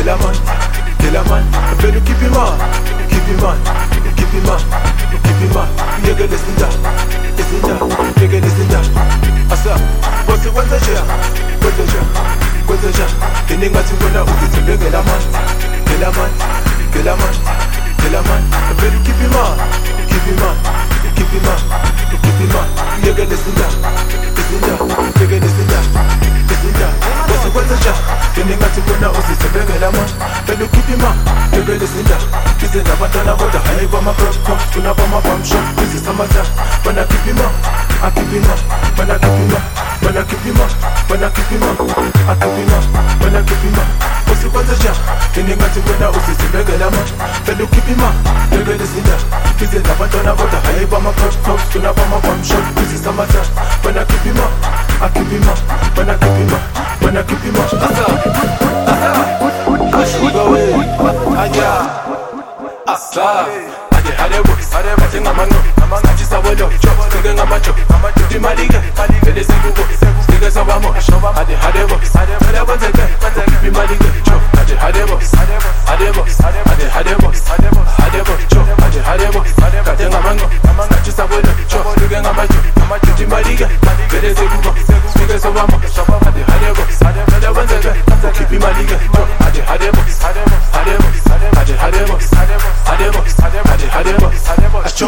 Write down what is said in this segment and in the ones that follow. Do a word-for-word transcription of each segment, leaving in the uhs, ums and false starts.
kill a man, kill a man. I better keep him on, keep him on, keep him on, keep him on. You get listen that, listen that, you get listen that. Asa, what's the what's the share, what's the share, what's the share? Ini ngati wena uzithi kill a man, kill a man, kill a man, kill a man. I better keep him on, keep him on, keep him on, keep him on. You get listen that, listen that, you get listen that, listen that. What's the what's the share? Ini ngati wena uzithi kill a man, better keep him on, you get listen that. This is Abatana Bota, I have my cross, tuna for my bomb shot. This is Samata, when I keep him up, I keep him up, when I keep him up, when I keep him up, when I keep him up, I keep him up, when I keep him up. What's the what's the share? Ini ngati wena uzithi kill a man, better keep him up, you get listen that. This is Abatana Bota, I have my cross, tuna for my bomb shot. This is Samata, when I keep him up, I keep him up, when I keep him up, when I keep him up. Asa, asa, ashuga we, aya, asa, ade hade works, ade ngamano, ngathi sabolo, sike ngamacho, tuti malike, vele sekubo, sike sabamo, ade hade works, vele kwenzeke, tuti malike, ade hade works, ade works, ade hade works, ade works, ade hade works, ade ngamano, ngathi sabolo, sike ngamacho, tuti malike, vele sekubo, sike sabamo, ade hade works, vele kwenzeke, tuti malike, ade hade works, ade works, ade hade works, ade works, ade hade works, acho,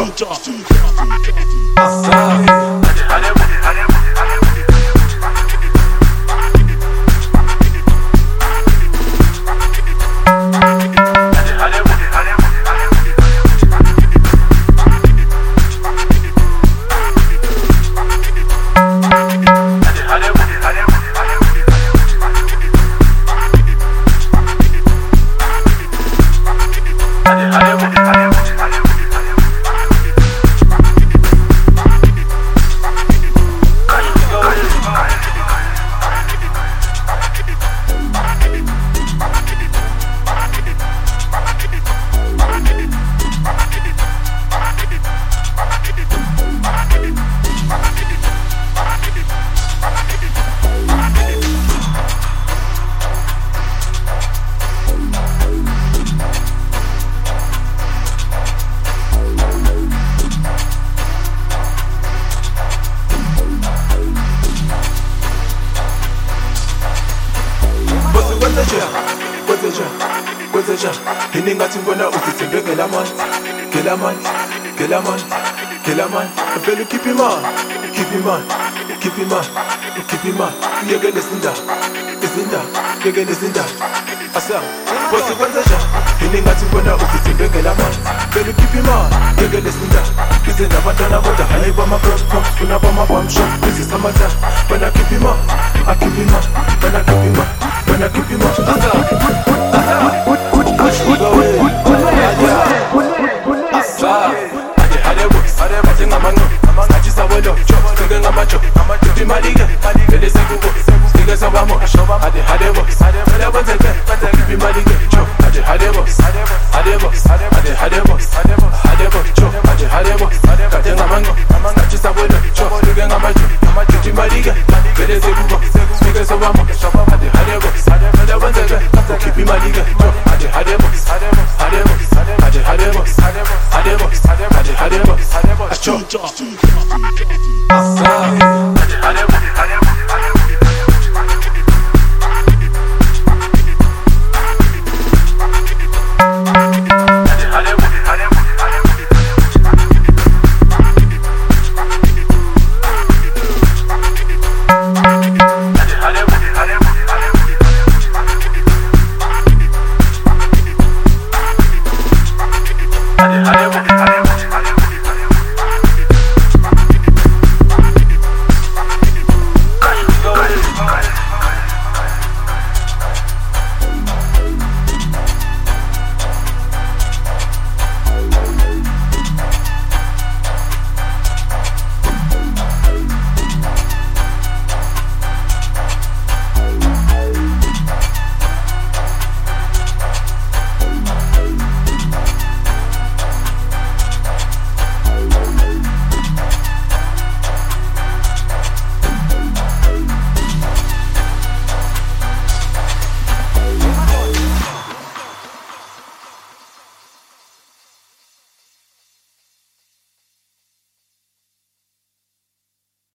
asa, ade hade works. Ini ngati ngona uzithi kill a man, kill a man, kill a man, kill a man. I better keep him on, keep him on, keep him on, keep him on. You get listen that, listen that, you get listen that. Asa, what's the what's the share? Ini ngati ngona uzithi kill a man, better keep him on, you get listen that. This is Abatana Bota, I have my cross, tuna for my bomb shot. This is Samata, when I keep him up, I keep him up, when I keep him up, when I keep him up. Asa.